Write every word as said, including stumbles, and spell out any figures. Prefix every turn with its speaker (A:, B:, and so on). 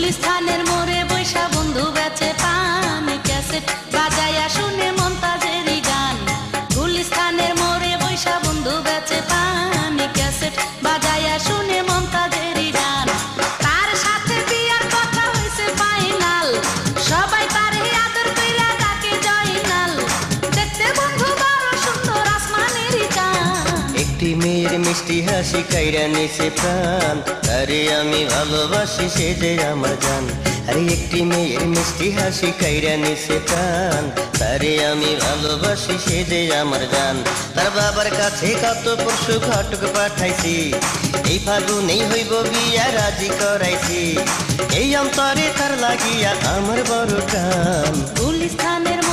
A: গুলিস্তানের মোড়ে বৈশা বন্ধু বেচে পান, ক্যাসেট বাজায়া শুনে মমতাজেরই গান। গুলিস্তানের মোড়ে বৈশা বন্ধু বেচে পান, ক্যাসেট বাজায়া শুনে মমতাজেরই গান। তার সাথে বিয়ার কথা হইছে ফাইনাল, সবাই তারে আদর কইরা ডাকে জয়নাল। দেখতে বন্ধু বড় সুন্দর আসমানেরই চাঁদ।
B: একটি মেয়ের মিষ্টি হাসি কাইরা নিছে প্রাণ, তারে আমি ভালোবাসি সে যে আমার জান। আরে একটি মেয়ের মিষ্টি হাসি কাইরা নিছে প্রাণ, তারে আমি ভালোবাসি সে যে আমার জান। তার বাবার কাছে কত পশু ঘটক পাঠাইছি, এই ফাগুনেই হইব বিয়া রাজি করাইছি। এই অন্তরে তার লাগিয়া আমার বড় টান।
A: গুলিস্তানের